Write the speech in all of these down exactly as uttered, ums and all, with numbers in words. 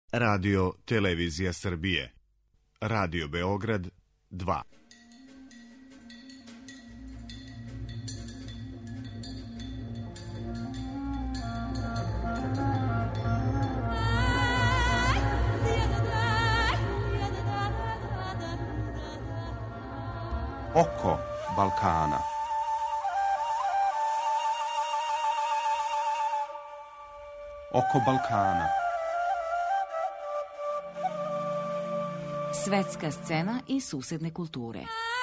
Radio Televizija Srbije. Radio Beograd dva. Oko Balkana. Oko Balkana. Svetska scena i susedne kulture.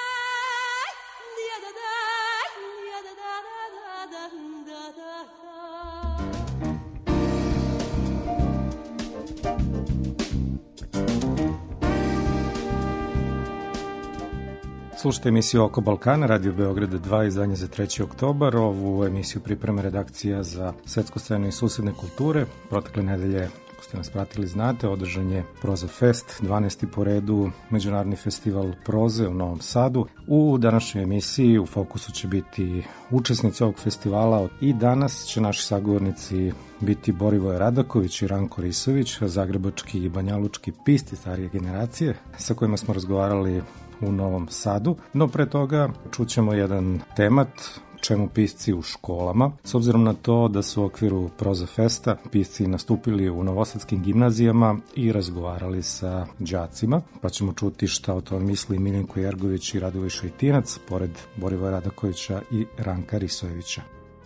Slušajte emisiju Oko Balkana, Radio Beograd dva, izdanje za treći oktobar. Ovu emisiju priprema redakcija za svetsku scenu i susedne kulture. Protekle nedelje, ako ste nas pratili, znate, održan je Proza Fest, dvanaesti po redu međunarodni festival proze u Novom Sadu. U današnjoj emisiji u fokusu će biti učesnici ovog festivala i danas će naši sagovornici biti Borivoje Radaković i Ranko Risović, zagrebački i banjalučki pisti starije generacije, sa kojima smo razgovarali u Novom Sadu. No pre toga čućemo jedan temat, čemu pisci u školama, s obzirom na to da su u okviru Proza Festa pisci nastupili u novosadskim gimnazijama i razgovarali sa đacima, pa ćemo čuti šta o tome misli Miljenko Jergović i Radovoj Šajtinac, pored Borivoja Radakovića i Ranka Risojevića.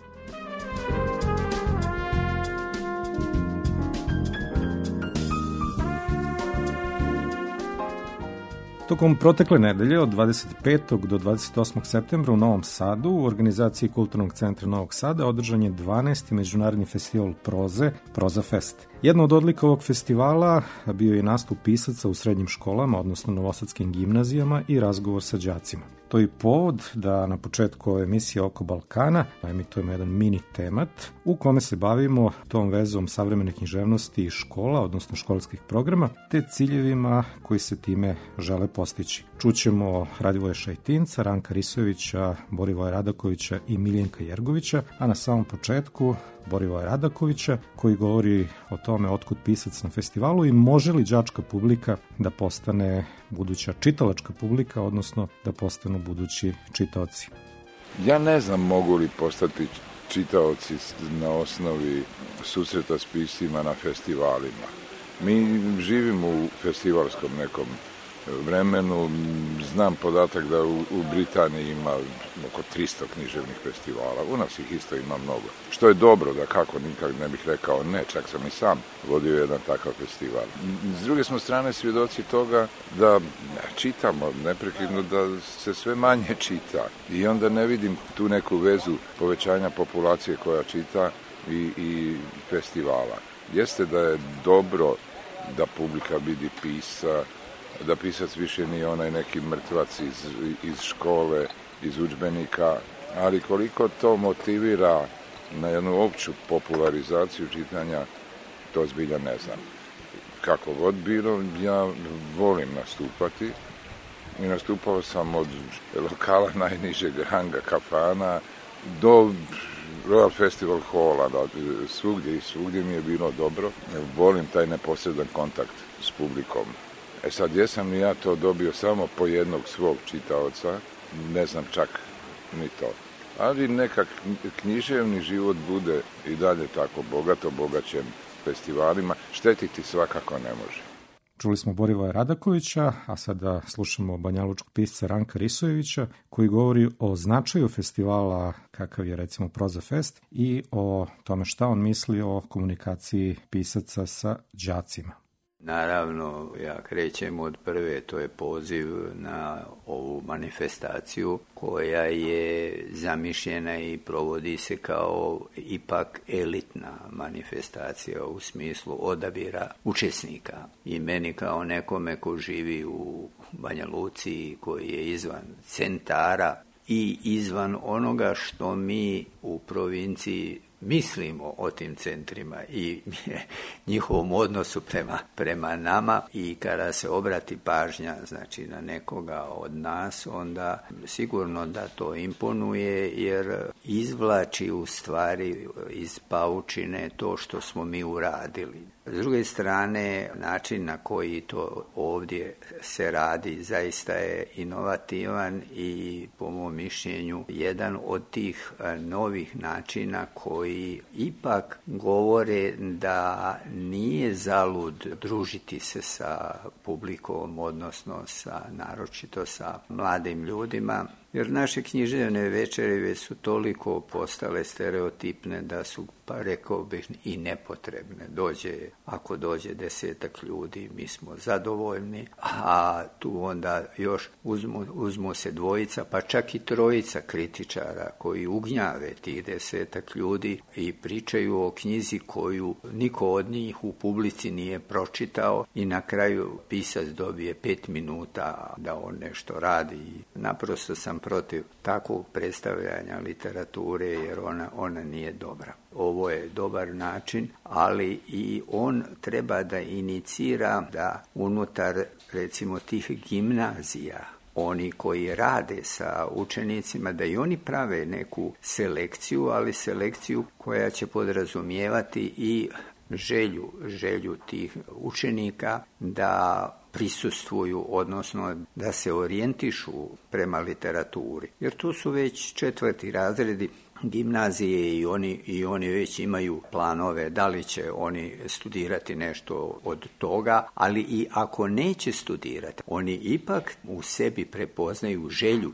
Tokom protekle nedelje od dvadeset petog do dvadeset osmog septembra u Novom Sadu u organizaciji Kulturnog centra Novog Sada održan je dvanaesti međunarodni festival proze, Proza Fest. Jedna od odlika ovog festivala bio je nastup pisaca u srednjim školama, odnosno novosadskim gimnazijama i razgovor sa đacima. To je povod da na početku ove emisije Oko Balkana emitujemo jedan mini temat u kome se bavimo tom vezom savremene književnosti i škola, odnosno školskih programa, te ciljevima koji se time žele postići. Čućemo Radivoja Šajtinca, Ranka Risojevića, Borivoja Radakovića i Miljenka Jergovića, a na samom početku Borivoja Radakovića koji govori o tome otkud pisac na festivalu i može li đačka publika da postane buduća čitalačka publika, odnosno da postanu budući čitaoci. Ja ne znam mogu li postati čitaoci na osnovi susreta s piscima na festivalima. Mi živimo u festivalskom nekom vremenu. Znam podatak da u, u Britaniji ima oko tristo književnih festivala. U nas ih isto ima mnogo. Što je dobro, da kako, nikad ne bih rekao ne, čak sam i sam vodio jedan takav festival. S druge smo strane svjedoci toga da čitamo neprekidno, da se sve manje čita. I onda ne vidim tu neku vezu povećanja populacije koja čita i, i festivala. Jeste da je dobro da publika vidi pisa, da pisac više nije onaj neki mrtvac iz, iz škole, iz udžbenika, ali koliko to motivira na jednu opću popularizaciju čitanja, to zbilja ne znam. Kako god bilo, ja volim nastupati i nastupao sam od lokala najnižeg ranga kafana do Royal Festival Halla, da, svugdje i svugdje mi je bilo dobro. Volim taj neposredan kontakt s publikom. E sad, jesam li ja to dobio samo po jednog svog čitaoca, ne znam čak ni to. Ali neka književni život bude i dalje tako bogato, obogaćen festivalima, štetiti svakako ne može. Čuli smo Borivoja Radakovića, a sada slušamo banjalučkog pisca Ranka Risojevića, koji govori o značaju festivala kakav je recimo Proza Fest i o tome šta on misli o komunikaciji pisaca sa đacima. Naravno, ja krećem od prve, to je poziv na ovu manifestaciju koja je zamišljena i provodi se kao ipak elitna manifestacija u smislu odabira učesnika. I meni kao nekome ko živi u Banja Luci, koji je izvan centara i izvan onoga što mi u provinciji mislimo o tim centrima i njihovom odnosu prema, prema nama, i kada se obrati pažnja znači na nekoga od nas, onda sigurno da to imponuje, jer izvlači u stvari iz paučine to što smo mi uradili. S druge strane, način na koji to ovdje se radi zaista je inovativan i po mom mišljenju jedan od tih novih načina koji ipak govore da nije zalud družiti se sa publikom, odnosno sa, naročito sa mladim ljudima, jer naše književne večeri su toliko postale stereotipne da su, pa rekao bih, i nepotrebne. Dođe, ako dođe desetak ljudi, mi smo zadovoljni, a tu onda još uzmu, uzmu se dvojica, pa čak i trojica kritičara koji ugnjave tih desetak ljudi i pričaju o knjizi koju niko od njih u publici nije pročitao i na kraju pisac dobije pet minuta da on nešto radi. Naprosto sam protiv takvog predstavljanja literature jer ona, ona nije dobra. Ovo je dobar način, ali i on treba da inicira da unutar, recimo, tih gimnazija, oni koji rade sa učenicima, da i oni prave neku selekciju, ali selekciju koja će podrazumijevati i želju, želju tih učenika da prisustvuju, odnosno da se orijentišu prema literaturi. Jer tu su već četvrti razredi gimnazije i oni, i oni već imaju planove da li će oni studirati nešto od toga, ali i ako neće studirati, oni ipak u sebi prepoznaju želju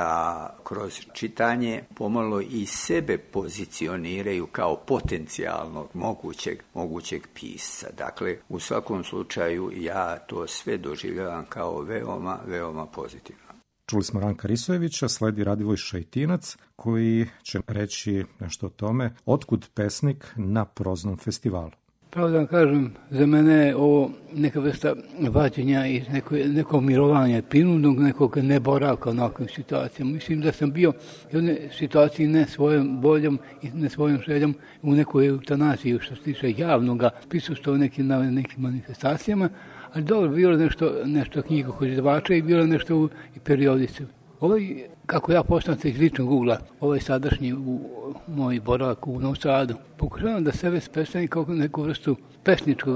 da kroz čitanje pomalo i sebe pozicioniraju kao potencijalnog mogućeg, mogućeg pisca. Dakle, u svakom slučaju ja to sve doživljavam kao veoma, veoma pozitivno. Čuli smo Ranka Risojevića, sledi Radivoj Šajtinac koji će reći nešto o tome otkud pesnik na proznom festivalu. Pravo da vam kažem, za mene je ovo neka vrsta vađenja iz neko, nekog mirovanja, prinudnog nekog neboravka u onakvim situacijama. Mislim da sam bio u jednoj situaciji ne svojom voljom i ne svojom željom u nekoj eutanaziji što se tiče javnoga prisustva u nekim, na nekim manifestacijama, ali dobro, bilo nešto, nešto knjiga kod izdavača i bilo nešto u periodici. Ovaj, kako ja poznam iz ličnog ugla, ovaj sadašnji u moj boravak u Novom Sadu, pokušavam da sebe predstavim kao neku vrstu pesničkog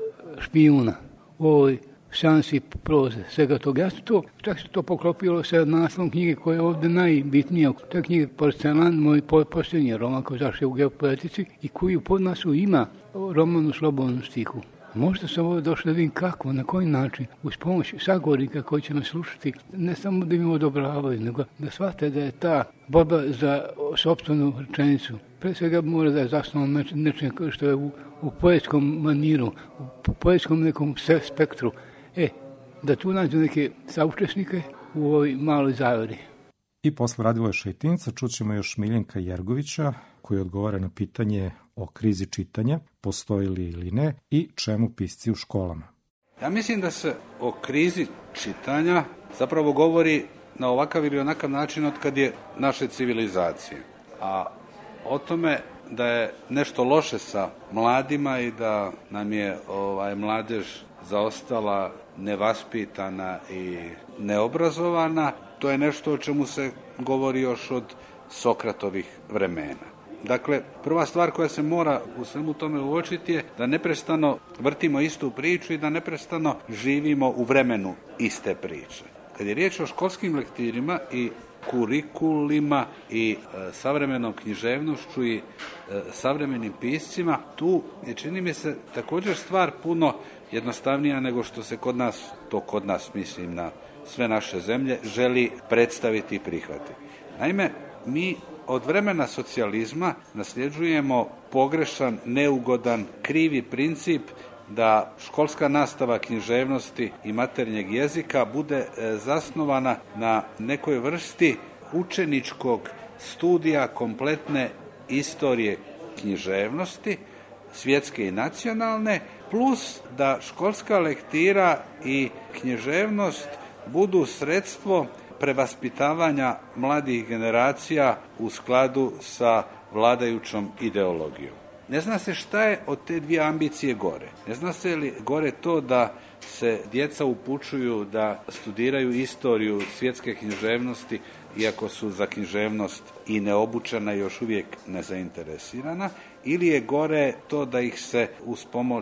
špijuna u ovoj šansi proze, svega toga. Ja sam to, čak se to poklopilo sa naslovom knjige koja je ovdje najbitnija. To je knjiga Porcelan, moj posljednji roman koji zašao u geopoetici i koji u podnasu ima roman u slobodnom stihu. Možda sam ovdje došao da vidim kako, na koji način, uz pomoć sagovornika koji će me slušati, ne samo da im odobravaju, nego da shvate da je ta borba za sopstvenu rečenicu. Pre svega mora da je zasnovan nečem što je u, u poetskom maniru, u poetskom nekom spektru. E, da tu nađu neke saučesnike u ovoj maloj zaveri. I posle Radivoja Šajtinca čućemo još Miljenka Jergovića koji odgovara na pitanje o krizi čitanja, postoji li ili ne i čemu pisci u školama. Ja mislim da se o krizi čitanja zapravo govori na ovakav ili onakav način od kad je naše civilizacije. A o tome da je nešto loše sa mladima i da nam je ovaj mladež zaostala, nevaspitana i neobrazovana, to je nešto o čemu se govori još od Sokratovih vremena. Dakle, prva stvar koja se mora u svemu tome uočiti je da neprestano vrtimo istu priču i da neprestano živimo u vremenu iste priče. Kad je riječ o školskim lektirima i kurikulima i e, savremenom književnošću i e, savremenim piscima, tu je, čini mi se, također stvar puno jednostavnija nego što se kod nas, to kod nas mislim na sve naše zemlje, želi predstaviti i prihvatiti. Naime, mi od vremena socijalizma nasljeđujemo pogrešan, neugodan, krivi princip da školska nastava književnosti i maternjeg jezika bude zasnovana na nekoj vrsti učeničkog studija kompletne istorije književnosti, svjetske i nacionalne, plus da školska lektira i književnost budu sredstvo prevaspitavanja mladih generacija u skladu sa vladajućom ideologijom. Ne zna se šta je od te dvije ambicije gore. Ne zna se li gore to da se djeca upućuju da studiraju istoriju svjetske književnosti, iako su za književnost i neobučena i još uvijek nezainteresirana, ili je gore to da ih se uz pomoć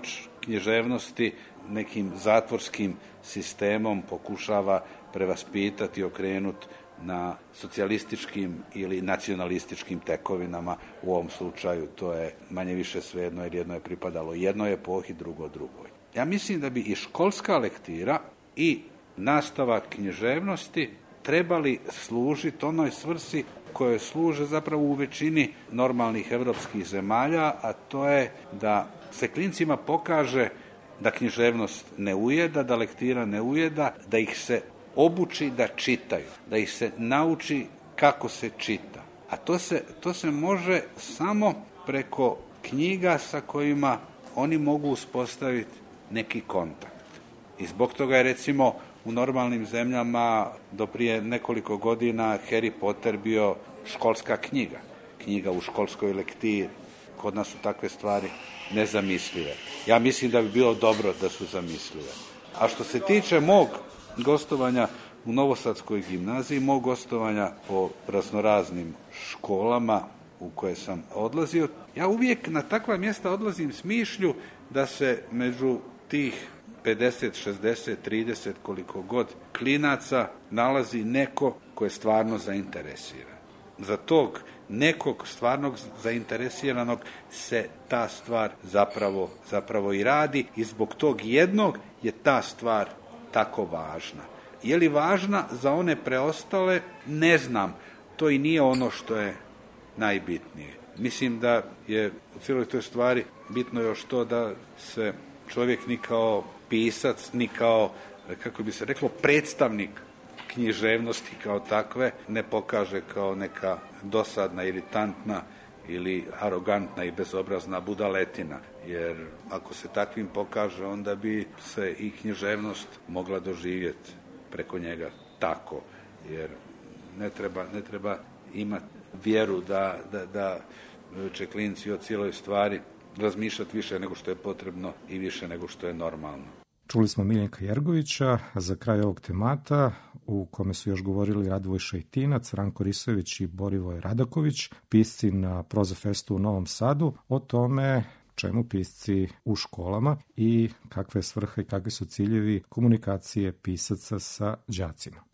književnosti nekim zatvorskim sistemom pokušava prevaspitati i okrenuti na socijalističkim ili nacionalističkim tekovinama. U ovom slučaju to je manje više svejedno, jer jedno je pripadalo jednoj epohi, drugo drugoj. Ja mislim da bi i školska lektira i nastava književnosti trebali služiti onoj svrsi koje služe zapravo u većini normalnih europskih zemalja, a to je da se klincima pokaže da književnost ne ujeda, da lektira ne ujeda, da ih se obuči da čitaju, da ih se nauči kako se čita. A to se, to se može samo preko knjiga sa kojima oni mogu uspostaviti neki kontakt. I zbog toga je recimo u normalnim zemljama do prije nekoliko godina Harry Potter bio školska knjiga, knjiga u školskoj lektiri. Kod nas su takve stvari nezamislive. Ja mislim da bi bilo dobro da su zamislive. A što se tiče mog gostovanja u Novosadskoj gimnaziji, mog gostovanja po raznoraznim školama u koje sam odlazio, ja uvijek na takva mjesta odlazim s mišlju da se među tih pedeset, šezdeset, trideset, koliko god klinaca nalazi neko ko je stvarno zainteresiran. Za tog nekog stvarnog zainteresiranog se ta stvar zapravo, zapravo i radi i zbog tog jednog je ta stvar tako važna. Je li važna za one preostale? Ne znam. To i nije ono što je najbitnije. Mislim da je u cijeloj toj stvari bitno još to da se čovjek ni kao pisac, ni kao, kako bi se reklo, predstavnik književnosti kao takve ne pokaže kao neka dosadna, iritantna ili arogantna i bezobrazna budaletina. Jer ako se takvim pokaže, onda bi se i književnost mogla doživjeti preko njega tako. Jer ne treba, ne treba imati vjeru da, da, da će klinci o cijeloj stvari razmišljati više nego što je potrebno i više nego što je normalno. Čuli smo Miljenka Jergovića, a za kraj ovog temata, u kome su još govorili Radvoj Šajtinac, Ranko Risović i Borivoj Radaković, pisci na Prozafestu u Novom Sadu, o tome čemu pisci u školama i kakva je svrha i kakvi su ciljevi komunikacije pisaca sa đacima.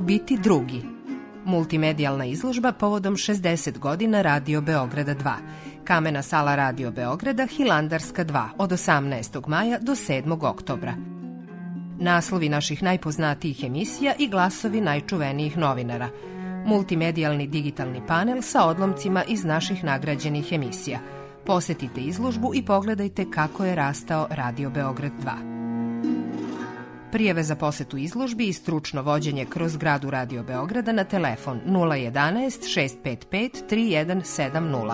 biti drugi. Multimedijalna izložba povodom šezdeset godina Radio Beograda dva. Kamena sala Radio Beograda, Hilandarska dva, od osamnaestog maja do sedmog oktobra. Naslovi naših najpoznatijih emisija i glasovi najčuvenijih novinara. Multimedijalni digitalni panel sa odlomcima iz naših nagrađenih emisija. Posetite izložbu i pogledajte kako je rastao Radio Beograd dva. Prijave za posetu izložbi i stručno vođenje kroz zgradu Radio Beograda na telefon nula jedanaest šest pet pet tri jedan sedam nula.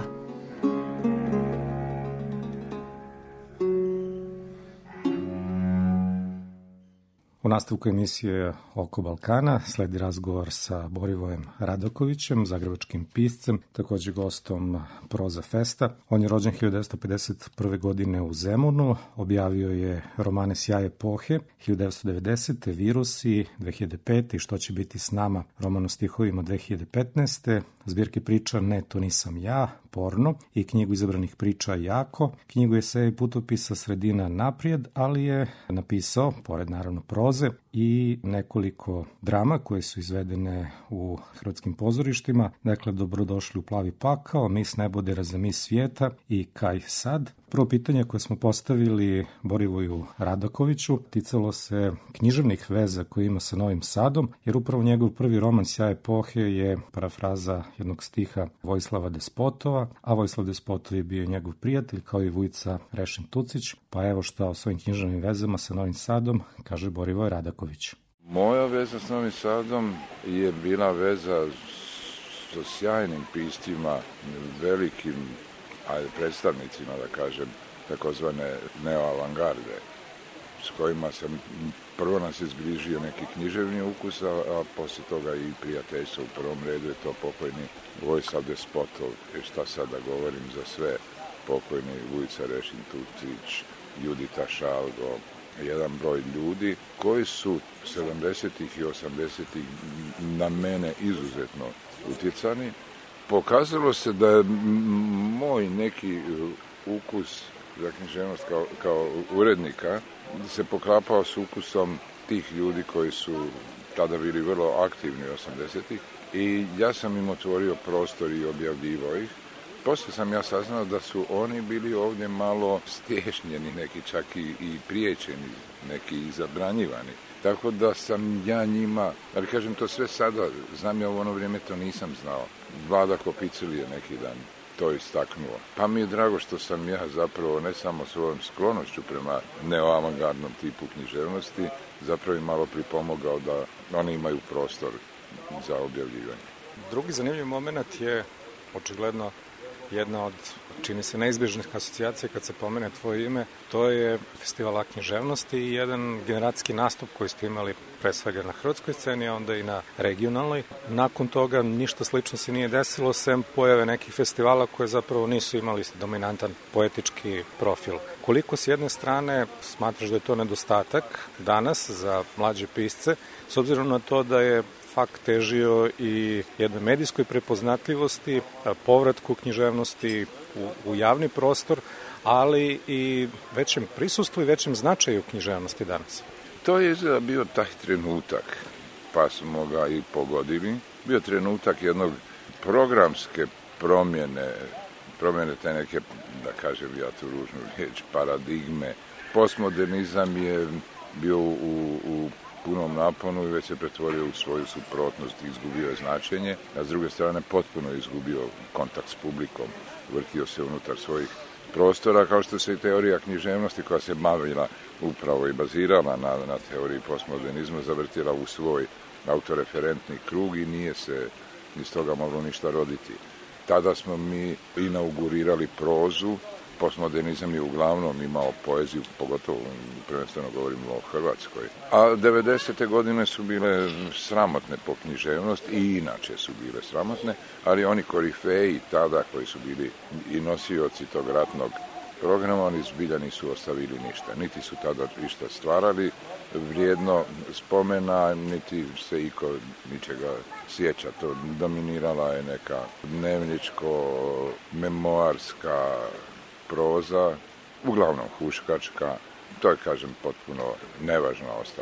U nastavku emisije Oko Balkana sledi razgovor sa Borivojem Radakovićem, zagrebačkim piscem, također gostom Proza Festa. On je rođen hiljadu devetsto pedeset prve. godine u Zemunu, objavio je romane Sjaj epohe, hiljadu devetsto devedesete. Virusi, dve hiljade pete. i Što će biti s nama, roman o stihovima dve hiljade petnaeste. Zbirke priča Ne, to nisam ja, Porno i knjigu izabranih priča Jako, knjigu eseja i putopisa Sredina naprijed, ali je napisao, pored naravno proze, i nekoliko drama koje su izvedene u hrvatskim pozorištima, dakle Dobrodošli u Plavi pakao, Mis nebodera za mis svijeta i Kaj sad. Prvo pitanje koje smo postavili Borivoju Radakoviću ticalo se književnih veza koje ima sa Novim Sadom, jer upravo njegov prvi roman Sjaj epohe je parafraza jednog stiha Vojislava Despotova, a Vojislav Despotov je bio njegov prijatelj, kao i Vujica Rešin Tucić, pa evo šta o svojim književnim vezama sa Novim Sadom kaže Borivoj Radaković. Moja veza s Novim Sadom je bila veza sa sjajnim piscima, velikim ajde, predstavnicima, da kažem, takozvane neoavangarde, s kojima sam prvo nas izbližio neki književni ukus, a, a poslije toga i prijateljstvo. U prvom redu je to pokojni Vojislav Despotov, i šta sad da govorim za sve, pokojni Vujica Rešin Tucić, Judita Šalgo, jedan broj ljudi koji su sedamdesetih i osamdesetih na mene izuzetno utjecani. Pokazalo se da je moj neki ukus za književnost kao, kao urednika se poklapao s ukusom tih ljudi koji su tada bili vrlo aktivni osamdesetih i ja sam im otvorio prostor i objavljivao ih. Poslije sam ja saznao da su oni bili ovdje malo stješnjeni, neki čak i, i priječeni, neki i zabranjivani. Tako da sam ja njima, ali kažem to sve sada, znam ja u ono vrijeme to nisam znao. Vlada Kopicili je neki dan to istaknuo. Pa mi je drago što sam ja zapravo ne samo svojom sklonošću prema neoavangardnom tipu književnosti, zapravo im malo pripomogao da oni imaju prostor za objavljivanje. Drugi zanimljiv moment je očigledno jedna od, čini se, neizbježnih asocijacija kad se pomene tvoje ime, to je festival književnosti i jedan generacijski nastup koji ste imali pre svega na hrvatskoj sceni, a onda i na regionalnoj. Nakon toga ništa slično se nije desilo, sem pojave nekih festivala koje zapravo nisu imali dominantan poetički profil. Koliko s jedne strane smatraš da je to nedostatak danas za mlađe pisce, s obzirom na to da je fakt težio i jednoj medijskoj prepoznatljivosti, povratku književnosti u, u javni prostor, ali i većem prisustvu i većem značaju književnosti danas. To je izgleda bio taj trenutak, pa smo ga i pogodili. Bio trenutak jednog programske promjene, promjene te neke, da kažem ja tu ružnu riječ, paradigme. Postmodernizam je bio u, u punom naponu i već se pretvorio u svoju suprotnost i izgubio je značenje, a s druge strane potpuno izgubio kontakt s publikom, vrtio se unutar svojih prostora, kao što se i teorija književnosti koja se bavila upravo i bazirala na, na teoriji postmodernizma zavrtila u svoj autoreferentni krug i nije se iz toga moglo ništa roditi. Tada smo mi inaugurirali prozu. Postmodernizam je uglavnom imao poeziju, pogotovo prvenstveno govorimo o Hrvatskoj. A devedesete godine su bile sramotne po književnost i inače su bile sramotne, ali oni korifeji tada koji su bili i nosioci tog ratnog programa, oni zbilja nisu ostavili ništa. Niti su tada ništa stvarali vrijedno spomena, niti se iko ničega sjeća. To dominirala je neka dnevničko-memoarska proza, uglavnom huškačka, to je, kažem, potpuno nevažno ostalo.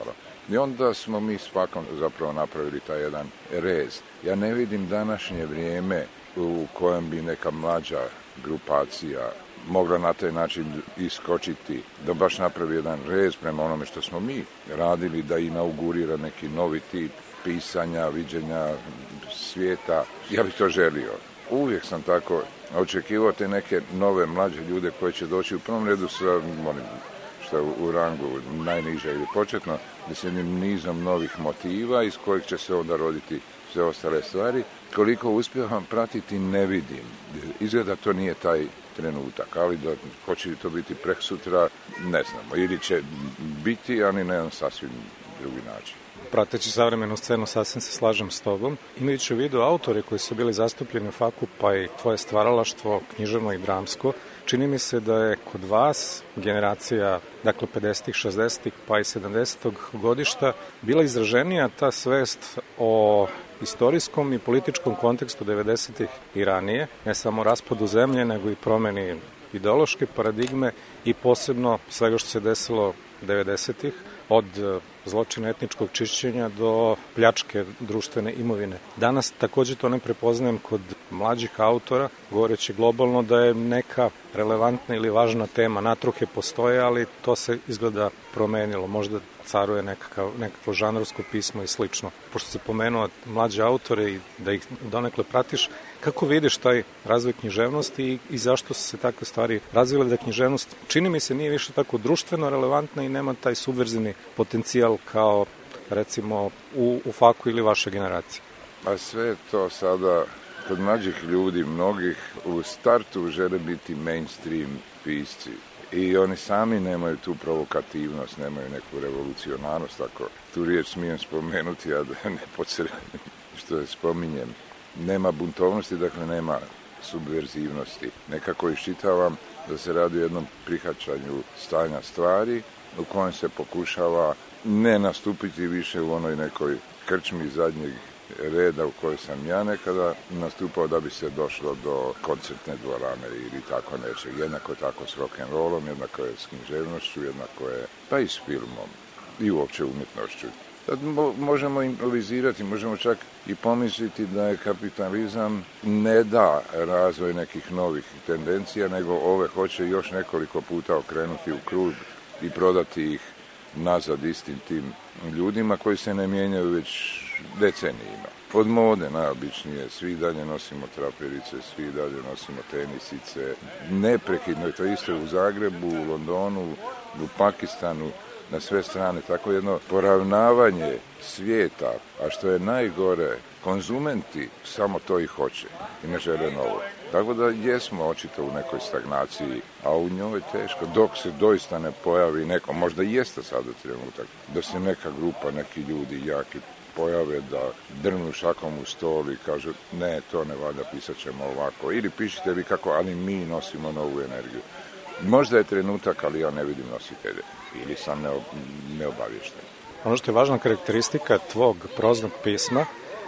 I onda smo mi svakom zapravo napravili taj jedan rez. Ja ne vidim današnje vrijeme u kojem bi neka mlađa grupacija mogla na taj način iskočiti, da baš napravi jedan rez prema onome što smo mi radili, da inaugurira neki novi tip pisanja, viđenja svijeta. Ja bih to želio. Uvijek sam tako očekivao te neke nove mlađe ljude koji će doći u prvom redu sa onim što je u rangu najniže ili početno, da se jednim nizom novih motiva iz kojih će se onda roditi sve ostale stvari. Koliko uspijevam pratiti ne vidim. Izgleda to nije taj trenutak, ali da hoće li to biti preksutra, ne znamo. Ili će biti, ali ne na sasvim drugi način. Prateći savremenu scenu, sasvim se slažem s tobom. Imajući u vidu autore koji su bili zastupljeni u faku, pa i tvoje stvaralaštvo, književno i dramsko, čini mi se da je kod vas generacija, dakle pedesetih, šezdesetih pa i sedamdesetog godišta, bila izraženija ta svest o istorijskom i političkom kontekstu devedesetih i ranije, ne samo raspadu zemlje, nego i promeni ideološke paradigme i posebno svega što se desilo devedesetih, od zločina etničkog čišćenja do pljačke društvene imovine. Danas također to ne prepoznajem kod mlađih autora, govoreći globalno da je neka relevantna ili važna tema. Natruhe postoje, ali to se izgleda promenilo. Možda caruje nekakav, nekakvo žanrovsko pismo i slično. Pošto se pomenuo mlađe autore i da ih donekle pratiš, kako vidiš taj razvoj književnosti i, i zašto su se takve stvari razvile, da književnost, čini mi se, nije više tako društveno relevantna i nema taj subverzivni potencijal kao recimo u, u faku ili vaše generacije? A sve to sada kod mlađih ljudi, mnogih u startu žele biti mainstream pisci. I oni sami nemaju tu provokativnost, nemaju neku revolucionarnost, ako tu riječ smijem spomenuti, a da ne podsredem što je spominjem. Nema buntovnosti, dakle nema subverzivnosti. Nekako iščitavam da se radi o jednom prihvaćanju stanja stvari u kojem se pokušava ne nastupiti više u onoj nekoj krčmi zadnjeg reda u kojoj sam ja nekada nastupao da bi se došlo do koncertne dvorane ili tako nečeg. Jednako tako s rock'n'rollom, jednako je s književnošću, jednako je pa i s filmom i uopće umjetnošću. Sad mo- možemo improvizirati, možemo čak i pomisliti da je kapitalizam ne da razvoj nekih novih tendencija, nego ove hoće još nekoliko puta okrenuti u krug i prodati ih nazad istim tim ljudima koji se ne mijenjaju već decenijima. Od mode najobičnije, svi dalje nosimo traperice, svi dalje nosimo tenisice, neprekidno je to isto u Zagrebu, u Londonu, u Pakistanu, na sve strane, tako jedno poravnavanje svijeta, a što je najgore, konzumenti samo to i hoće i ne žele novo. Tako da jesmo očito u nekoj stagnaciji, a u njoj je teško, dok se doista ne pojavi neko, možda i jeste sada trenutak, da se neka grupa, neki ljudi jaki pojave da drnu šakom u stol i kažu ne, to ne valja, pisat ćemo ovako, ili pišite vi kako, ali mi nosimo novu energiju. Možda je trenutak, ali ja ne vidim nositelje ili sam neobavješten. Ono što je važna karakteristika tvog proznog pisma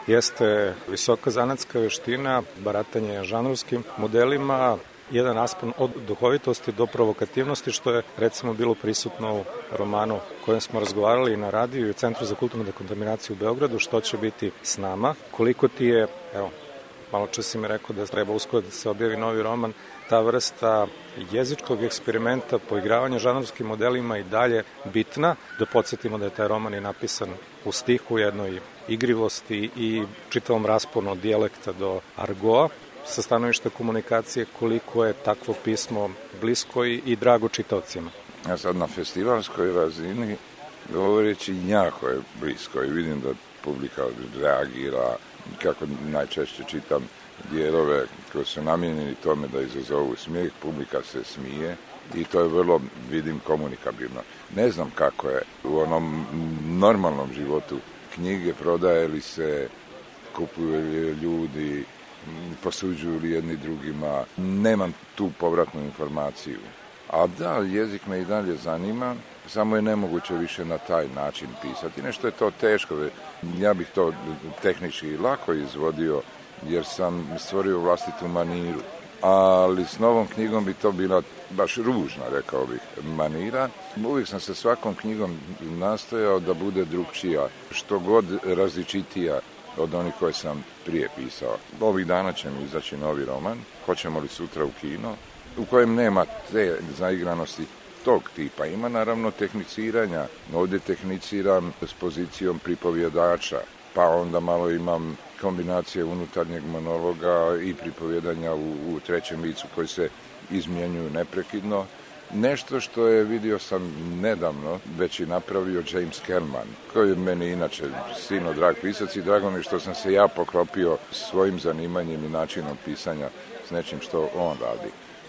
jeste visoka zanatska vještina, baratanje žanrovskim modelima, jedan raspon od duhovitosti do provokativnosti, što je recimo bilo prisutno u romanu kojem smo razgovarali na radiju i u Centru za kulturnu dekontaminaciju u Beogradu, Što će biti s nama. Koliko ti je, evo, malo čas si mi rekao da treba uskoro da se objavi novi roman, ta vrsta jezičkog eksperimenta, poigravanja žanrovskim modelima i dalje bitna. Da podsjetimo da je taj roman i napisan u stihu, jednoj igrivosti i čitavom rasponu od dijalekta do argoa. Sa stanovišta komunikacije, koliko je takvo pismo blisko i, i drago čitaocima? Ja sad na festivalskoj razini govoreći jako je blisko i vidim da publika reagira, kako najčešće čitam dijelove koji su namijenjeni tome da izazovu smijeh, publika se smije i to je vrlo, vidim, komunikabilno. Ne znam kako je u onom normalnom životu knjige, prodaje li se, kupuju li ljudi, posuđuju li jedni drugima, nemam tu povratnu informaciju. A da, jezik me i dalje zanima, samo je nemoguće više na taj način pisati. Nešto je to teško, ja bih to tehnički lako izvodio, jer sam stvorio vlastitu maniru. ali s novom knjigom bi to bila baš ružna, rekao bih, manira. Uvijek sam se svakom knjigom nastojao da bude drugčija, što god različitija od onih koje sam prije pisao. Ovih dana će mi izaći novi roman, Hoćemo li sutra u kino, u kojem nema te zaigranosti tog tipa. Ima naravno tehniciranja. Ovdje tehniciram s pozicijom pripovjedača, pa onda malo imam kombinacije unutarnjeg monologa i pripovjedanja u, u trećem licu koji se izmjenjuju neprekidno. Nešto što je, vidio sam nedavno, već i napravio James Kellman, koji je meni inače silno drag pisac i drago mi što sam se ja poklopio svojim zanimanjem i načinom pisanja s nečim što on radi.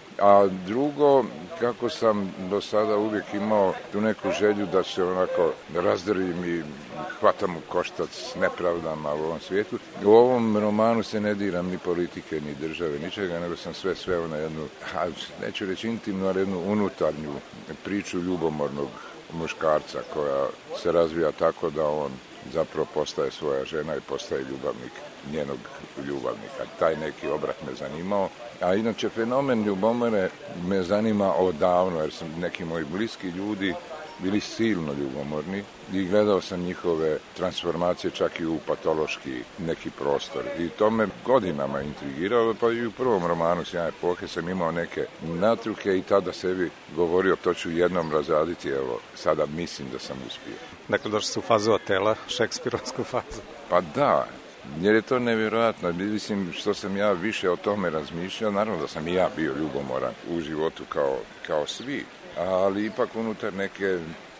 A drugo, kako sam do sada uvijek imao tu neku želju da se onako razdrvim i hvatam u koštac s nepravdama u ovom svijetu. U ovom romanu se ne diram ni politike, ni države, ničega, nego sam sve sveo na jednu, neću reći intimnu, ali jednu unutarnju priču ljubomornog muškarca koja se razvija tako da on zapravo postaje svoja žena i postaje ljubavnik njenog ljubavnika. Taj neki obrat me zanimao. A inače, fenomen ljubomore me zanima odavno, jer sam neki moji bliski ljudi bili silno ljubomorni i gledao sam njihove transformacije čak i u patološki neki prostor. I to me godinama intrigiralo, pa i u prvom romanu Sjajne epohe sam imao neke natruke i tada sebi govorio to ću jednom razraditi, evo, sada mislim da sam uspio. Dakle, došli su u fazu Otela, šekspirovsku fazu. Pa da, jer je to nevjerojatno. Mislim, što sam ja više o tome razmišljao, naravno da sam i ja bio ljubomoran u životu kao, kao svi, ali ipak unutar neke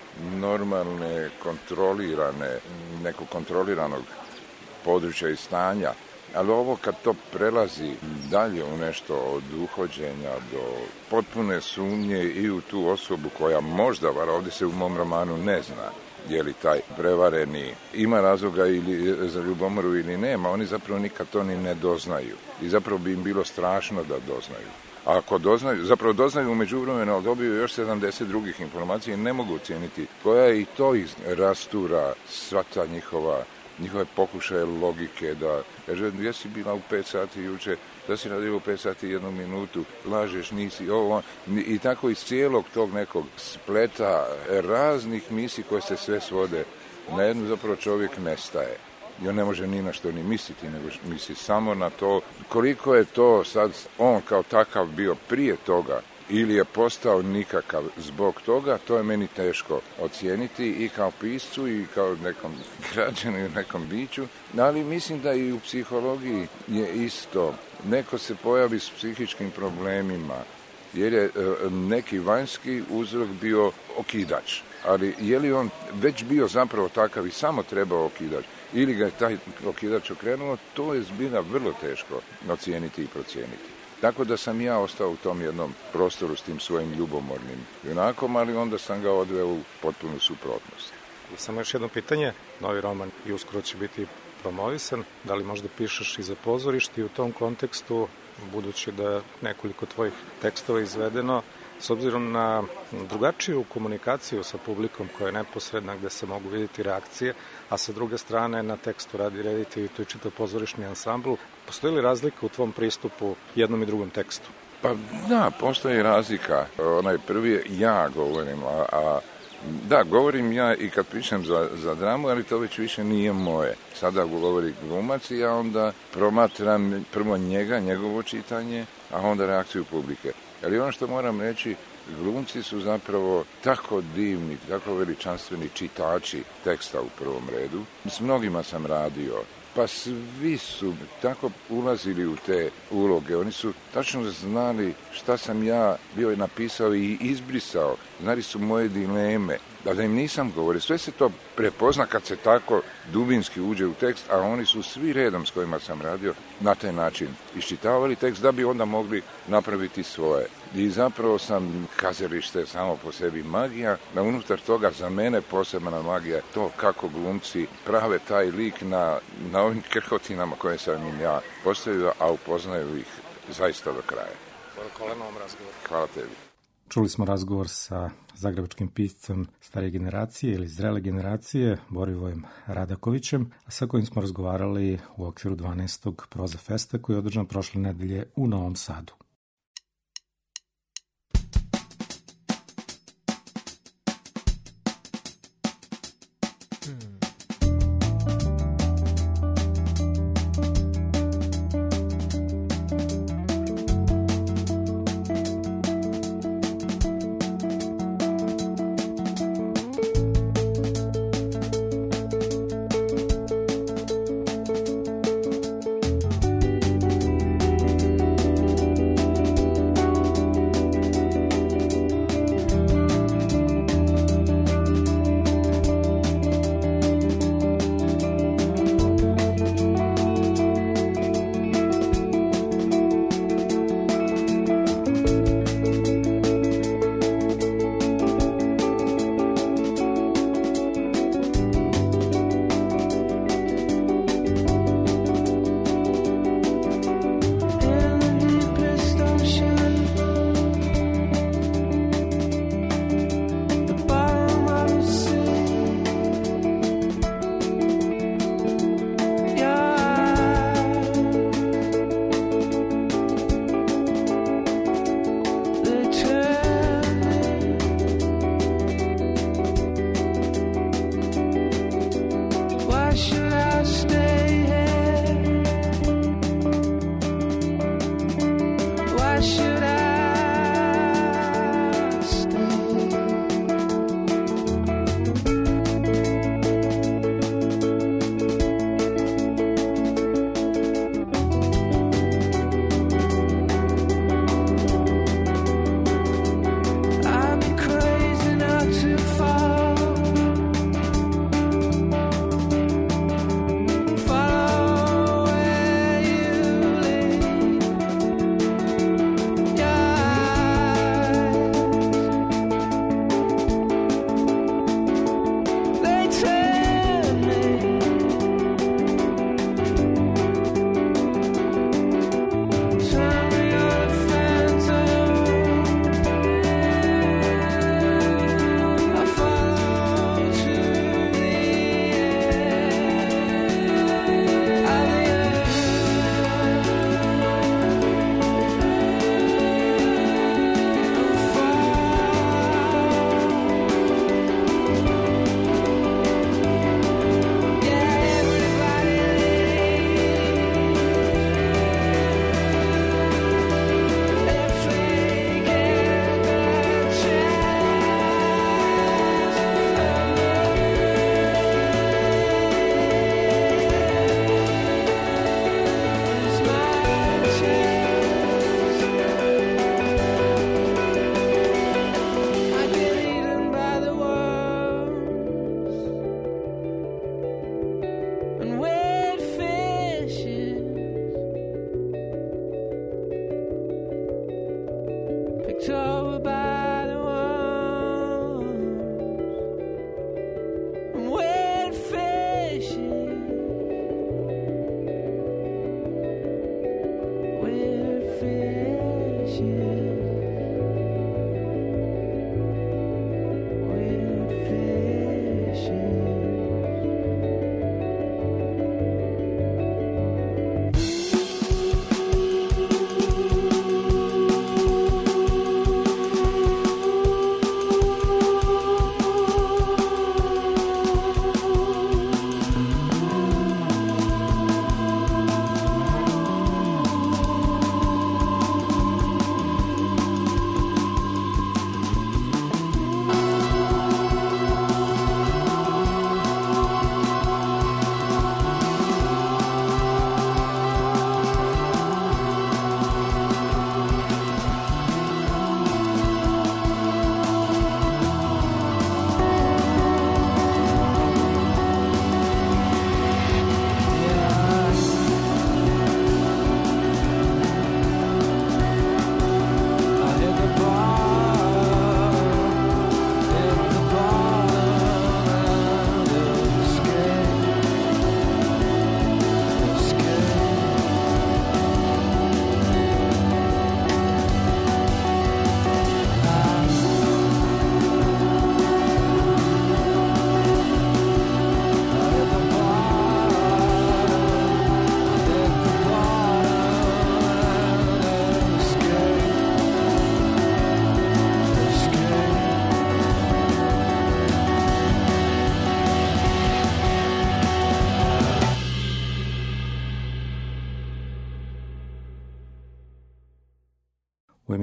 normalne, kontrolirane, nekog kontroliranog područja i stanja. Ali ovo kad to prelazi dalje u nešto od uhođenja do potpune sumnje i u tu osobu koja možda, var ovdje se u mom romanu ne zna, je li taj prevareni ima razloga ili za ljubomoru ili nema, oni zapravo nikad to ni ne doznaju. I zapravo bi im bilo strašno da doznaju. A ako doznaju, zapravo doznaju u međuvremenu, ali dobiju još sedamdeset drugih informacija i ne mogu ocijeniti koja je i to iz rastura sva ta njihova, njihove pokušaje logike da, kaže, gdje si bila u pet sati juče, da si radila u pet sati jednu minutu, lažeš, nisi, ovo, i tako iz cijelog tog nekog spleta raznih misli koje se sve svode na jednu, zapravo čovjek nestaje. I on ne može ni na što ni misliti, nego misli samo na to koliko je to sad on kao takav bio prije toga ili je postao nikakav zbog toga, to je meni teško ocijeniti i kao piscu i kao nekom građanu i nekom biću, ali mislim da i u psihologiji je isto. Neko se pojavi s psihičkim problemima jer je neki vanjski uzrok bio okidač, ali je li on već bio zapravo takav i samo trebao okidač ili ga je taj okidač okrenuo, to je zbilja vrlo teško ocijeniti i procijeniti. Tako da sam ja ostao u tom jednom prostoru s tim svojim ljubomornim junakom, ali onda sam ga odveo u potpunu suprotnost. I samo još jedno pitanje, novi roman i uskoro će biti promovisan, da li možda pišeš i za pozorište i u tom kontekstu, budući da je nekoliko tvojih tekstova izvedeno, s obzirom na drugačiju komunikaciju sa publikom koja je neposredna, gde se mogu vidjeti reakcije, a sa druge strane na tekstu radi reditelj i to je čitav pozorišni ansambl, postoji li razlika u tvom pristupu jednom i drugom tekstu? Pa da, postoji razlika. Onaj prvi ja govorim, a, a da, govorim ja i kad pišem za, za dramu, ali to već više nije moje. Sada govori glumac i ja onda promatram prvo njega, njegovo čitanje, a onda reakciju publike. Ali ono što moram reći, glumci su zapravo tako divni, tako veličanstveni čitači teksta u prvom redu. S mnogima sam radio, pa svi su tako ulazili u te uloge. Oni su tačno znali šta sam ja bio napisao i izbrisao. Znali su moje dileme, da im nisam govorio. Sve se to prepozna kad se tako dubinski uđe u tekst, a oni su svi redom s kojima sam radio na taj način iščitavali tekst da bi onda mogli napraviti svoje. I zapravo sam, kazalište samo po sebi magija, da unutar toga za mene posebna magija je to kako glumci prave taj lik na, na ovim krhotinama koje sam im ja postavio, a upoznaju ih zaista do kraja. Hvala na ovom razgovoru. Hvala tebi. Čuli smo razgovor sa zagrebačkim piscem starije generacije ili zrele generacije, Borivojem Radakovićem, a sa kojim smo razgovarali u okviru dvanaestog Proza Festa koji je održan prošle nedelje u Novom Sadu.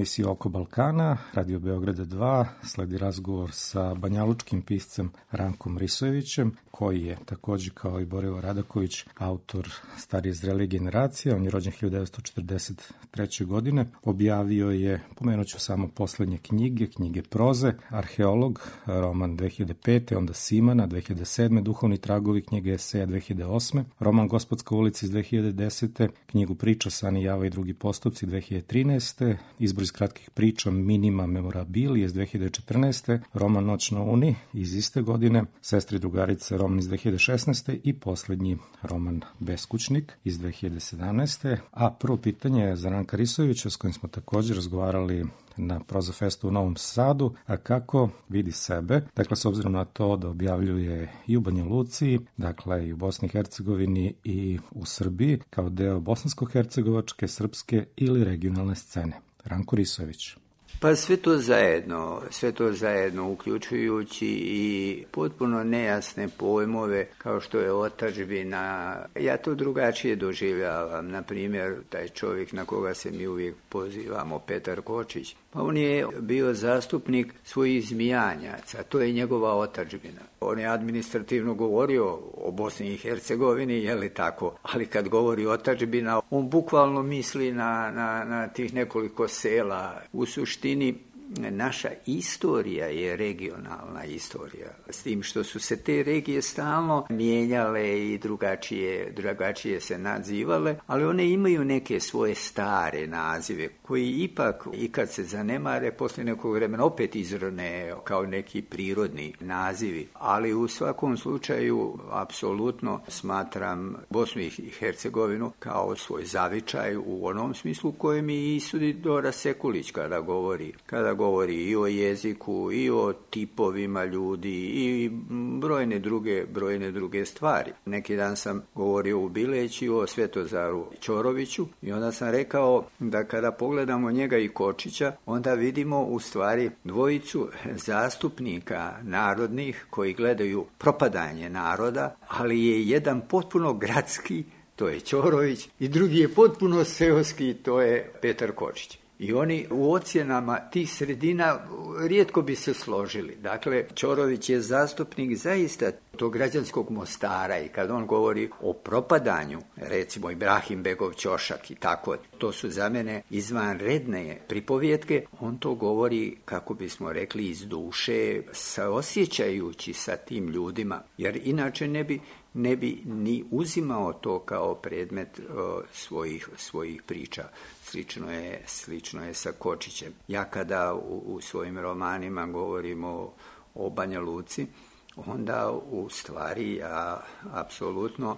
emisiji Oko Balkana, Radio Beograda dva, sledi razgovor sa banjalučkim piscem Rankom Risojevićem, koji je također kao i Borivo Radaković autor starije zrelije generacije. On je rođen hiljadu devetsto četrdeset treće. godine. Objavio je, pomenut ću samo poslednje knjige, knjige proze, Arheolog, roman dve hiljade pete. onda Simana dve hiljade sedme. Duhovni tragovi, knjige eseja dve hiljade osme. roman Gospodska ulica iz dve hiljade desete. knjigu Priča Sani Java i drugi postupci dve hiljade trinaeste. Izbor iz kratkih priča Minima memorabilia iz dve hiljade četrnaeste. roman Noć na Uni iz iste godine. Sestri drugarice, roman iz dve hiljade šesnaeste. i posljednji roman Beskućnik iz dve hiljade sedamnaeste. A prvo pitanje je za Ranka Risojevića, s kojim smo također razgovarali na Prozafestu u Novom Sadu, a kako vidi sebe, dakle s obzirom na to da objavljuje i u Banja Luci, dakle i u Bosni i Hercegovini i u Srbiji, kao deo bosansko-hercegovačke, srpske ili regionalne scene. Ranko Risojević. Pa sve to zajedno, sve to zajedno, uključujući i potpuno nejasne pojmove kao što je otadžbina. Ja to drugačije doživljavam. Na primjer, taj čovjek na koga se mi uvijek pozivamo, Petar Kočić, pa on je bio zastupnik svojih zmijanjaca, to je njegova otadžbina. On je administrativno govorio o Bosni i Hercegovini, je li tako, ali kad govori otadžbina, on bukvalno misli na, na, na tih nekoliko sela. U suštini, naša istorija je regionalna istorija, s tim što su se te regije stalno mijenjale i drugačije, drugačije se nazivale, ali one imaju neke svoje stare nazive koji ipak, i kad se zanemare, poslije nekog vremena opet izrone kao neki prirodni nazivi. Ali u svakom slučaju, apsolutno smatram Bosnu i Hercegovinu kao svoj zavičaj u onom smislu kojem i sudi Dora Sekulić kada govori, kada govori i o jeziku, i o tipovima ljudi, i brojne druge, brojne druge stvari. Neki dan sam govorio u Bileći o Svetozaru Ćoroviću i onda sam rekao da kada pogledamo njega i Kočića, onda vidimo u stvari dvojicu zastupnika narodnih koji gledaju propadanje naroda, ali je jedan potpuno gradski, to je Ćorović, i drugi je potpuno seoski, to je Petar Kočić. I oni u ocjenama tih sredina rijetko bi se složili. Dakle, Ćorović je zastupnik zaista tog građanskog Mostara i kad on govori o propadanju, recimo Ibrahim Begov Ćošak i tako, to su za mene izvanredne pripovjetke, on to govori, kako bismo rekli, iz duše, saosjećajući sa tim ljudima, jer inače ne bi ne bi ni uzimao to kao predmet o, svojih, svojih priča. Slično je, slično je sa Kočićem. Ja kada u, u svojim romanima govorim o, o Banja Luci, onda u stvari ja apsolutno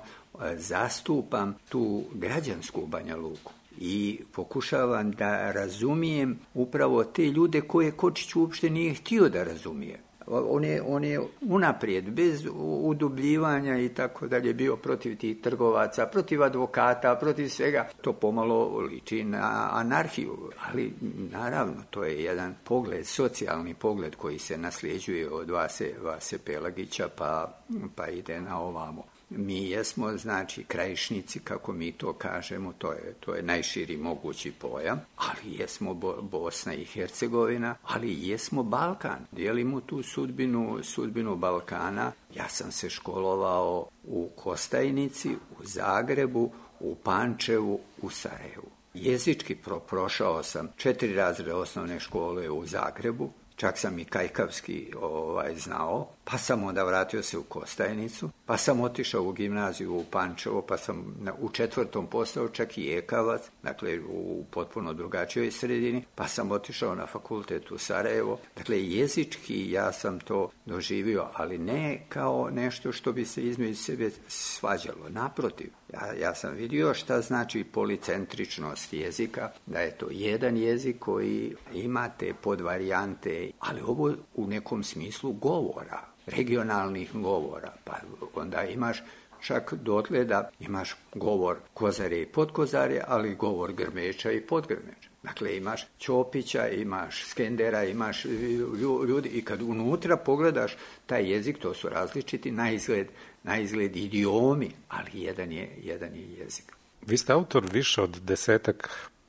zastupam tu građansku Banja Luku i pokušavam da razumijem upravo te ljude koje Kočić uopšte nije htio da razumije. On je, on je unaprijed, bez udubljivanja i tako dalje, bio protiv tih trgovaca, protiv advokata, protiv svega. To pomalo liči na anarhiju, ali naravno to je jedan pogled, socijalni pogled koji se nasljeđuje od Vase, Vase Pelagića pa, pa ide na ovamo. Mi jesmo, znači, krajišnici, kako mi to kažemo, to je, to je najširi mogući pojam, ali jesmo Bo, Bosna i Hercegovina, ali jesmo Balkan. Dijelimo tu sudbinu, sudbinu Balkana. Ja sam se školovao u Kostajnici, u Zagrebu, u Pančevu, u Sarajevu. Jezički pro, prošao sam četiri razreda osnovne škole u Zagrebu, čak sam i kajkavski ovaj, znao, pa sam onda vratio se u Kostajnicu, pa sam otišao u gimnaziju u Pančevo, pa sam na, u četvrtom postao čak i ekavac, dakle u potpuno drugačijoj sredini, pa sam otišao na fakultet u Sarajevo. Dakle, jezički ja sam to doživio, ali ne kao nešto što bi se između sebe svađalo. Naprotiv, ja, ja sam vidio šta znači policentričnost jezika, da je to jedan jezik koji ima te podvarijante, ali ovo u nekom smislu govora, regionalnih govora, pa onda imaš čak dotle da imaš govor Kozare i Podkozare, ali govor Grmeča i Podgrmeča. Dakle, imaš Ćopića, imaš Skendera, imaš ljudi i kad unutra pogledaš taj jezik, to su različiti na izgled, na izgled idiomi, ali jedan je, jedan je jezik. Vi ste autor više od desetak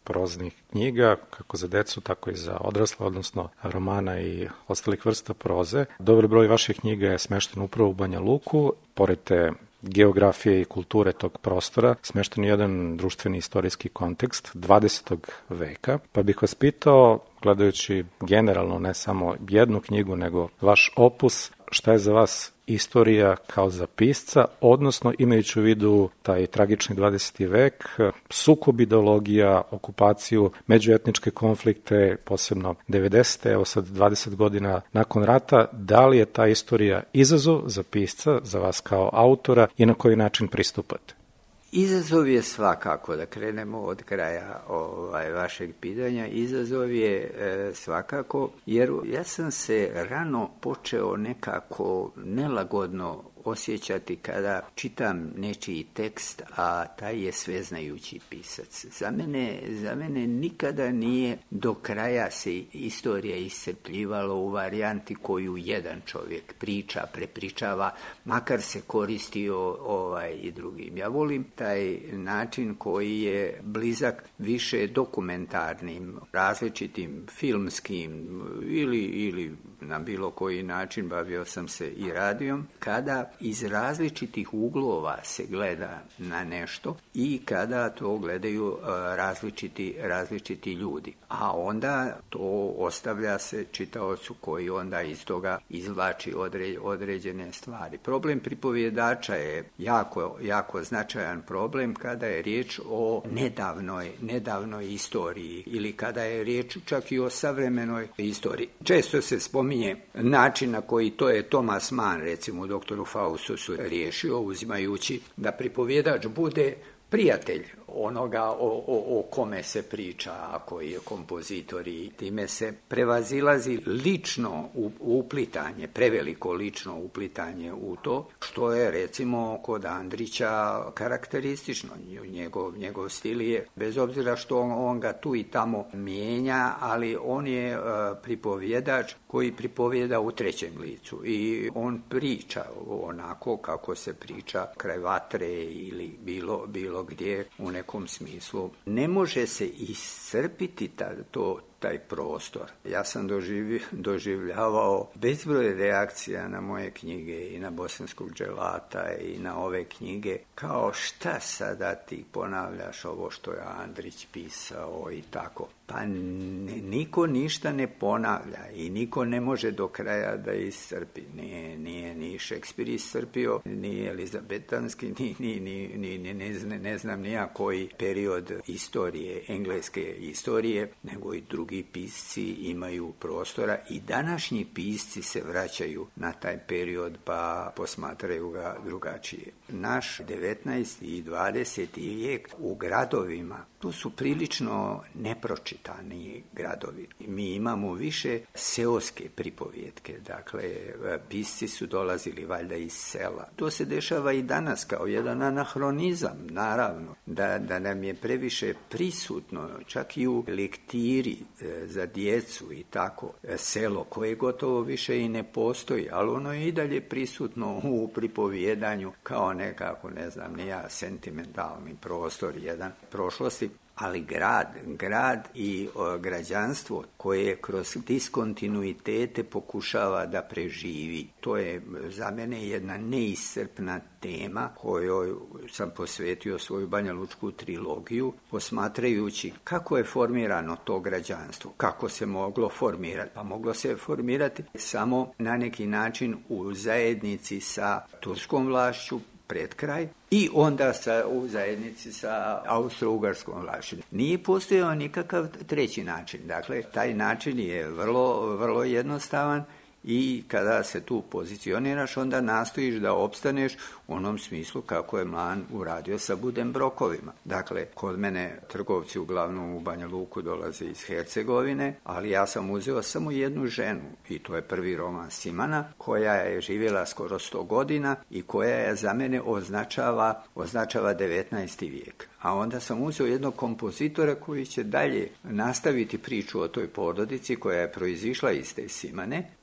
proznih knjiga, kako za decu, tako i za odrasle, odnosno romana i ostalih vrsta proze. Dobar broj vaših knjiga je smešten upravo u Banja Luku. Pored te geografije i kulture tog prostora, smešten je jedan društveni istorijski kontekst dvadesetog veka. Pa bih vas pitao, gledajući generalno ne samo jednu knjigu, nego vaš opus, šta je za vas istorija kao za pisca, odnosno imajući u vidu taj tragični dvadeseti vek, sukob ideologija, okupaciju, međuetničke konflikte, posebno devedesete, evo sad dvadeset godina nakon rata, da li je ta istorija izazov za pisca, za vas kao autora i na koji način pristupate? Izazov je svakako, da krenemo od kraja ovaj, vašeg pitanja, izazov je e, svakako, jer ja sam se rano počeo nekako nelagodno osjećati kada čitam nečiji tekst, a taj je sveznajući pisac. Za mene, za mene nikada nije do kraja se istorija iscrpljivalo u varijanti koju jedan čovjek priča, prepričava, makar se koristio ovaj i drugim. Ja volim taj način koji je blizak više dokumentarnim, različitim filmskim ili, ili na bilo koji način, bavio sam se i radijom, kada iz različitih uglova se gleda na nešto i kada to gledaju uh, različiti, različiti ljudi. A onda to ostavlja se čitaocu koji onda iz toga izvlači odre, određene stvari. Problem pripovjedača je jako, jako značajan problem kada je riječ o nedavnoj, nedavnoj istoriji ili kada je riječ čak i o savremenoj istoriji. Često se spominje način na koji to je Thomas Mann, recimo u doktoru Faustusu, riješio, uzimajući da pripovjedač bude prijatelj onoga o, o, o kome se priča, ako je kompozitor, i time se prevazilazi lično uplitanje, preveliko lično uplitanje u to, što je recimo kod Andrića karakteristično. Njegov, njegov stil je, bez obzira što on, on ga tu i tamo mijenja, ali on je uh, pripovjedač koji pripovjeda u trećem licu i on priča onako kako se priča kraj vatre ili bilo, bilo gdje u nekom smislu. Ne može se iscrpiti ta, to, taj prostor. Ja sam doživ, doživljavao bezbroj reakcija na moje knjige i na Bosanskog dželata i na ove knjige, kao šta sada ti ponavljaš ovo što je Andrić pisao i tako. Pa ne, niko ništa ne ponavlja i niko ne može do kraja da iscrpi. Nije, nije ni Šekspir iscrpio, ni Elizabetanski, ni, ni, ni, ni, ni ne, znam, ne znam nija koji period istorije, engleske istorije, nego i drugi pisci imaju prostora i današnji pisci se vraćaju na taj period pa posmatraju ga drugačije. Naš devetnaesti i dvadeseti vijek u gradovima, tu su prilično nepročitani gradovi. Mi imamo više seoske pripovjetke, dakle, pisci su dolazili valjda iz sela. To se dešava i danas kao jedan anahronizam, naravno, da, da nam je previše prisutno, čak i u lektiri e, za djecu i tako, e, selo koje gotovo više i ne postoji, ali ono je i dalje prisutno u pripovjedanju kao nekako, ne znam, ni ja, sentimentalni prostor jedan prošlosti. Ali grad, grad i o, građanstvo koje kroz diskontinuitete pokušava da preživi, to je za mene jedna neiscrpna tema kojoj sam posvetio svoju banjalučku trilogiju, posmatrajući kako je formirano to građanstvo, kako se moglo formirati. Pa moglo se formirati samo na neki način u zajednici sa turskom vlašću, pred kraj, i onda sa, u zajednici sa austro-ugarskom vlašću. Nije postojao nikakav treći način. Dakle, taj način je vrlo, vrlo jednostavan i kada se tu pozicioniraš, onda nastojiš da opstaneš u onom smislu kako je Mlan uradio sa Budenbrokovima. Dakle, kod mene trgovci uglavnom u Banja Luku dolaze iz Hercegovine, ali ja sam uzeo samo jednu ženu i to je prvi roman Simana, koja je živjela skoro sto godina i koja je za mene označava, označava devetnaesti vijek. A onda sam uzeo jednog kompozitora koji će dalje nastaviti priču o toj porodici koja je proizišla iz te Simane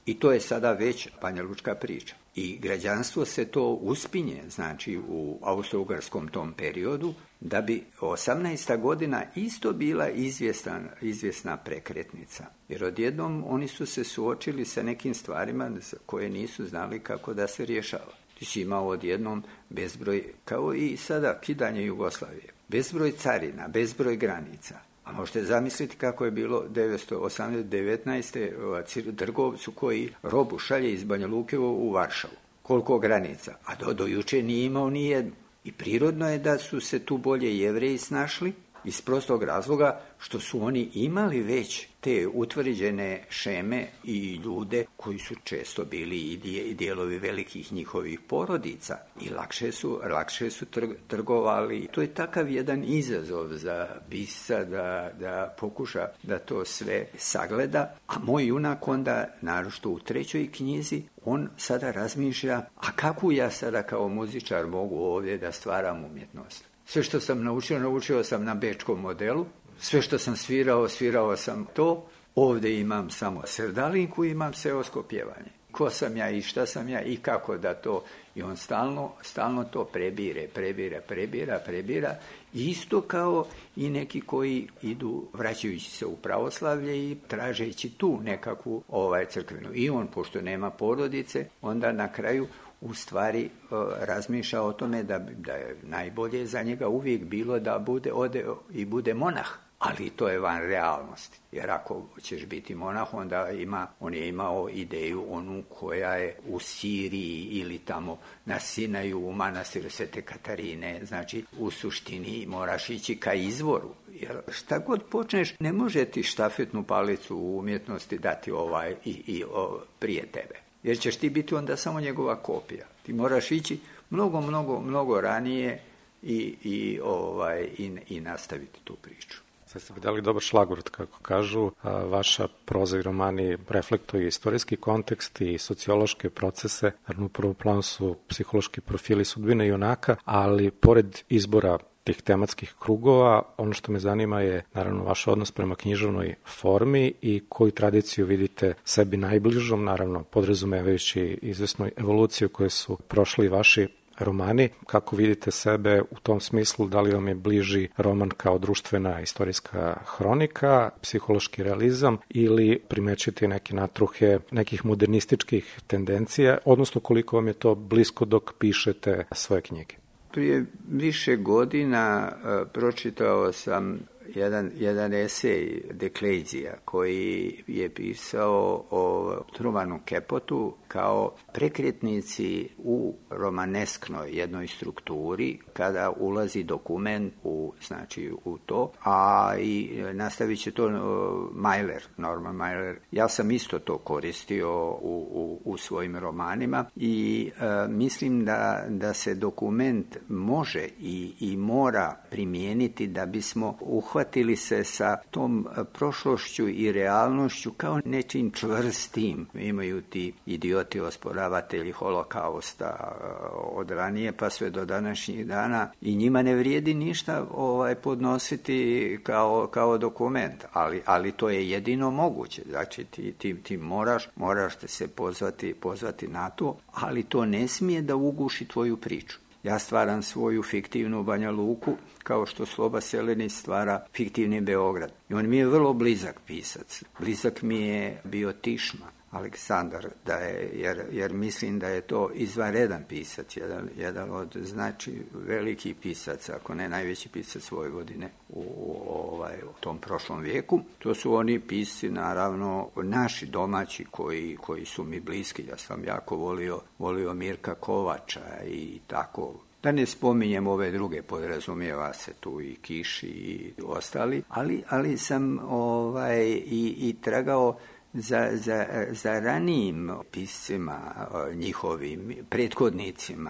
I to je sada već banjalučka priča. I građanstvo se to uspinje, znači u austrougarskom tom periodu, da bi osamnaesta godina isto bila izvjesna, izvjesna prekretnica. Jer odjednom oni su se suočili sa nekim stvarima koje nisu znali kako da se rješava. Ti si imao odjednom bezbroj, kao i sada kidanje Jugoslavije, bezbroj carina, bezbroj granica. A možete zamisliti kako je bilo devetsto osamnaeste devetnaeste trgovcu koji robu šalje iz Banja Luke u Varšavu. Koliko granica? A do, do juče nije imao ni jednu. I prirodno je da su se tu bolje Jevreji snašli iz prostog razloga što su oni imali već te utvrđene šeme i ljude koji su često bili i dijelovi velikih njihovih porodica i lakše su, lakše su trgovali. To je takav jedan izazov za pisca da, da pokuša da to sve sagleda, a moj junak onda, naročito u trećoj knjizi, on sada razmišlja, a kako ja sada kao muzičar mogu ovdje da stvaram umjetnost? Sve što sam naučio, naučio sam na bečkom modelu. Sve što sam svirao, svirao sam to. Ovdje imam samo srdalinku, imam seosko pjevanje. Ko sam ja i šta sam ja i kako da to. I on stalno, stalno to prebire, prebira, prebira, prebira. Isto kao i neki koji idu vraćajući se u pravoslavlje i tražeći tu nekakvu ovaj, crkvenu. I on, pošto nema porodice, onda na kraju u stvari razmišlja o tome da, da je najbolje za njega uvijek bilo da bude ode i bude monah, ali to je van realnosti. Jer ako ćeš biti monah, onda ima, on je imao ideju onu koja je u Siriji ili tamo na Sinaju u manastiru Svete Katarine. Znači, u suštini moraš ići ka izvoru. Jer šta god počneš, ne može ti štafetnu palicu u umjetnosti dati ovaj i, i o, prije tebe. Jer ćeš ti biti onda samo njegova kopija. Ti moraš ići mnogo, mnogo, mnogo ranije i, i, ovaj, i, i nastaviti tu priču. Sad ste bi dali dobar šlagvort, kako kažu. Vaša proza i romani reflektuju istorijski kontekst i sociološke procese. Naravno, u prvom planu su psihološki profili sudbine junaka, ali pored izbora tih tematskih krugova, ono što me zanima je naravno vaš odnos prema književnoj formi i koju tradiciju vidite sebi najbližom, naravno podrazumevajući izvesnu evoluciju koje su prošli vaši romani. Kako vidite sebe u tom smislu, da li vam je bliži roman kao društvena istorijska hronika, psihološki realizam ili primećete neke natruhe nekih modernističkih tendencija, odnosno koliko vam je to blisko dok pišete svoje knjige? Prije više godina uh, pročitao sam jedan, jedan esej Deklezija koji je pisao o Trumanu Kepotu kao prekretnici u romanesknoj jednoj strukturi kada ulazi dokument u, znači, u to, a i nastavit će to Mailer, Norman Mailer. Ja sam isto to koristio u, u, u svojim romanima i uh, mislim da, da se dokument može i, i mora primijeniti da bismo uhvatili se sa tom prošlošću i realnošću kao nečim čvrstim. Imaju ti idioti osporavatelji holokausta od ranije pa sve do današnjih dana i njima ne vrijedi ništa ovaj, podnositi kao, kao dokument, ali, ali to je jedino moguće. Znači ti, ti, ti moraš, moraš te se pozvati, pozvati na to, ali to ne smije da uguši tvoju priču. Ja stvaram svoju fiktivnu Banja Luku kao što Sloba Selenić stvara fiktivni Beograd. I on mi je vrlo blizak pisac. Blizak mi je bio Tišma, Aleksandar, da je, jer, jer mislim da je to izvanredan pisac, jedan, jedan od znači velikih pisaca, ako ne najveći pisac Vojvodine u, u, ovaj, u tom prošlom vijeku. To su oni pisci, naravno, naši domaći koji, koji su mi bliski. Ja sam jako volio, volio Mirka Kovača i tako. Da ne spominjem ove druge, podrazumijeva se tu i Kiši i ostali, ali, ali sam ovaj, i, i tragao za, za, za ranijim piscima, njihovim prethodnicima,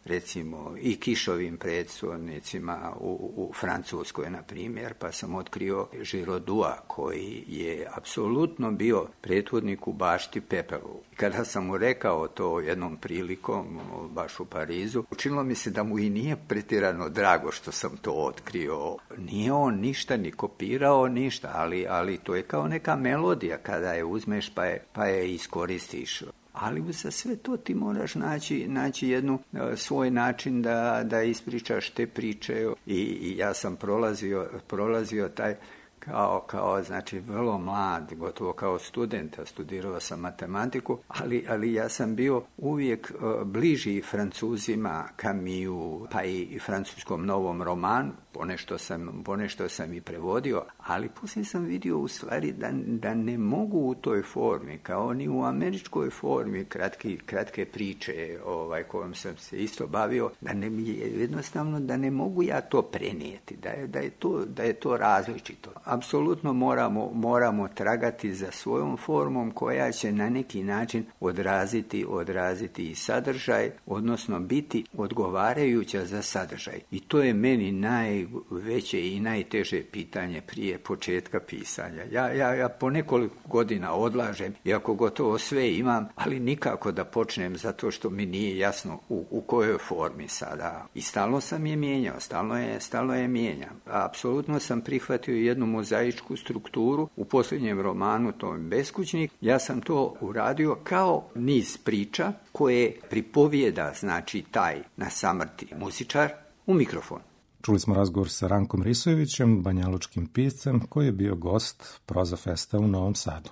recimo i kišovim predstojnicima u, u Francuskoj, na primjer, pa sam otkrio Žirodua, koji je apsolutno bio prethodnik u bašti Pepelu. Kada sam mu rekao to jednom prilikom, baš u Parizu, učinilo mi se da mu i nije pretjerano drago što sam to otkrio. Nije on ništa ni kopirao, ništa, ali, ali to je kao neka melodija kada je uzmeš pa je, pa je iskoristiš. Ali za sve to ti moraš naći, naći jednu uh, svoj način da, da ispričaš te priče i, i ja sam prolazio, prolazio taj kao, kao, znači, vrlo mlad, gotovo kao student, studirao sam matematiku, ali, ali ja sam bio uvijek uh, bliži Francuzima, Camusu, pa i, i francuskom novom romanu, ponešto sam, ponešto sam i prevodio, ali poslije sam vidio u stvari da, da ne mogu u toj formi, kao ni u američkoj formi, kratki, kratke priče ovaj, kojom sam se isto bavio, da ne, jednostavno da ne mogu ja to prenijeti, da je, da je, to, da je to različito. Apsolutno moramo, moramo tragati za svojom formom koja će na neki način odraziti, odraziti i sadržaj, odnosno biti odgovarajuća za sadržaj. I to je meni najveće i najteže pitanje prije početka pisanja. Ja, ja, ja po nekoliko godina odlažem, iako gotovo sve imam, ali nikako da počnem zato što mi nije jasno u, u kojoj formi sada. I stalno sam je mijenjao, stalno je, stalno je mijenjam. Apsolutno sam prihvatio jednu mozaičku strukturu u posljednjem romanu, to je Beskućnik. Ja sam to uradio kao niz priča koje pripovijeda, znači taj na samrti muzičar u mikrofon. Čuli smo razgovor sa Rankom Risojevićem, banjalučkim piscem, koji je bio gost Proza Festa u Novom Sadu.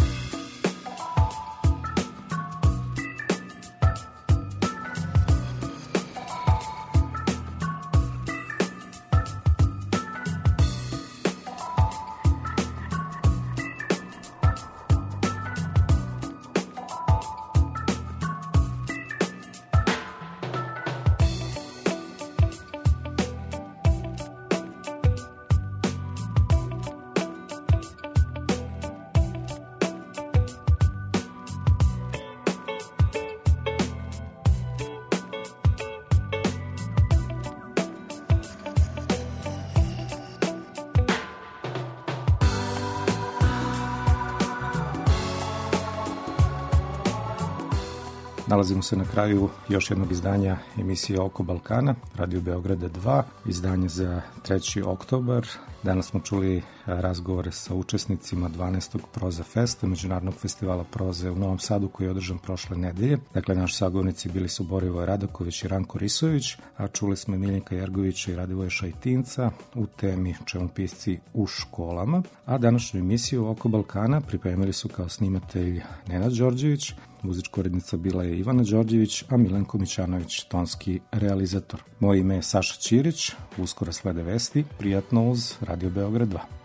Nalazimo se na kraju još jednog izdanja emisije Oko Balkana, Radio Beograda dva, izdanje za treći oktobar. Danas smo čuli razgovore sa učesnicima dvanaestog Proza Festa, Međunarodnog festivala proze u Novom Sadu, koji je održan prošle nedelje. Dakle, naši sagovornici bili su Borivoje Radaković i Ranko Risojević, a čuli smo Miljenka Jergovića i Radivoja Šajtinca u temi Čemopisci u školama. A današnju emisiju Oko Balkana pripremili su kao snimatelj Nenad Đorđević, muzička urednica bila je Ivana Đorđević, a Milenko Mićanović tonski realizator. Moje ime je Saša Ćirić, uskoro slede vesti, prijatno uz Radio Beograd dva.